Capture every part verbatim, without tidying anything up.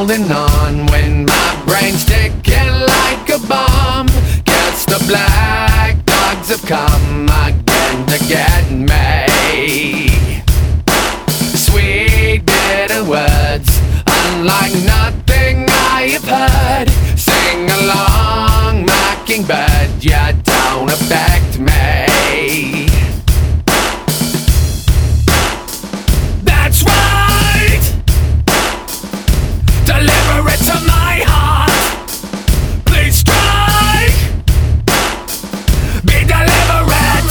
holding on when my brain's ticking like a bomb. Guess the black dogs have come again to get me. Sweet bitter words, unlike nothing I have heard. Sing along, mockingbird, you don't affect me. That's right! Deliver it to my heart. Please strike. Be deliberate.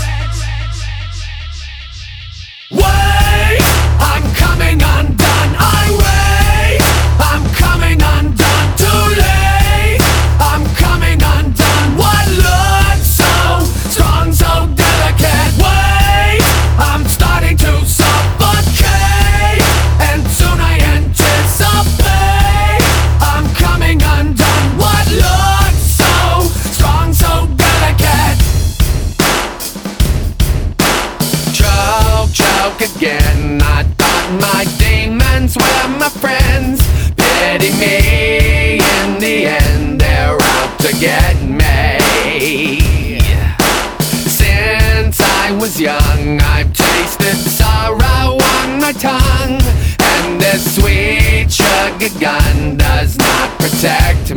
Wait, I'm coming undone. I wait, I'm coming undone. Too late, I'm coming undone. What looks so strong, so delicate? Wait, I'm starting to suffocate, and soon I anticipate I'm coming undone. What looks so strong, so delicate? Choke, choke again. I thought my demons were my friends. Pity me, in the end they're out to get me. Since I was young, I've tasted sorrow on my tongue, and this sweet sugar gun does not protect